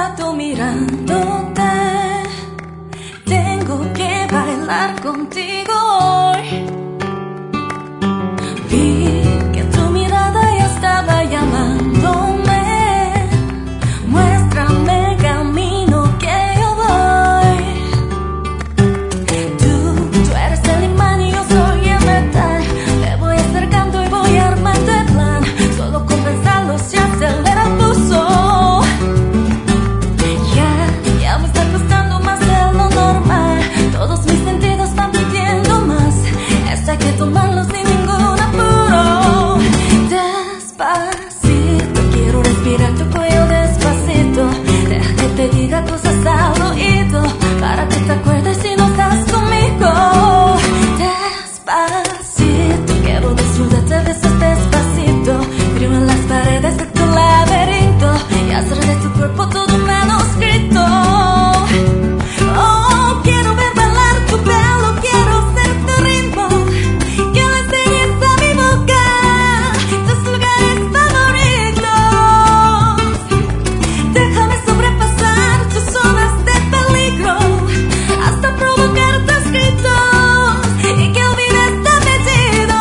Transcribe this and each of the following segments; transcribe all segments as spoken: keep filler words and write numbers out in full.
rato mirándote. Tengo que bailar contigo hoy. Vi que tu mirada ya estaba llamándome. Muéstrame el camino que yo voy. Tú, tú eres el imán y yo soy el metal. Te voy acercando y voy armando el plan. Solo con pensarlo se acelera el pulso. Ya, ya me está costando más de lo normal. Todos mis sentidos van pidiendo más. Esto hay que tomarlo sin ningún apuro. Despacito, quiero respirar tu cuello despacito. Deja que te diga cosas al oído, para que te acuerdes si no estás conmigo. Despacito, quiero disfrutarte de esos despacito. Frío en las paredes de tu laberinto y hacer de tu cuerpo todo un manuscrito. Oh, quiero ver bailar tu pelo, quiero ser tu ritmo. Que le enseñes a mi boca tus lugares favoritos. Déjame sobrepasar tus zonas de peligro hasta provocar tus gritos y que olvides tu apellido.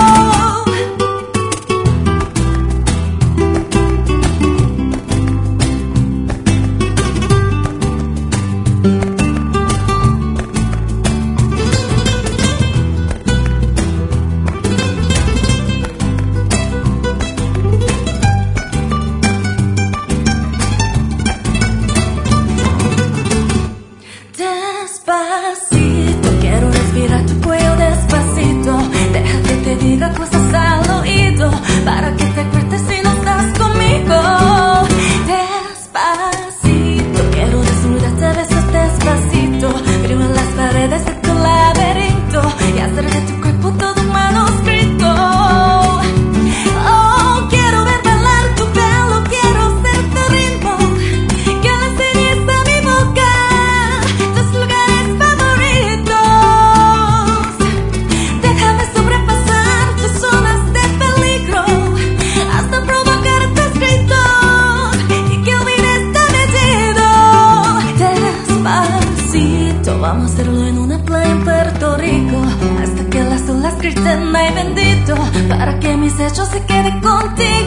Despacito, quiero respirar tu cuello despacito. Deja que te diga cosas al oído, para que te acuerdes si no estás conmigo. Despacito, quiero disfrutarte de besos despacito. Frío en las paredes de tu laberinto y hacer de tu cuerpo todo un manuscrito. Oh, quiero ver bailar tu pelo, quiero ser tu ritmo. Que le enseñes a mi boca tus lugares favoritos. Déjame sobrepasar tus zonas de peligro hasta provocar tus gritos y que olvides tu apellido. Despacito, vamos a hacerlo en una playa en Puerto Rico, hasta que las olas griten ay bendito, para que mis hechos se queden contigo.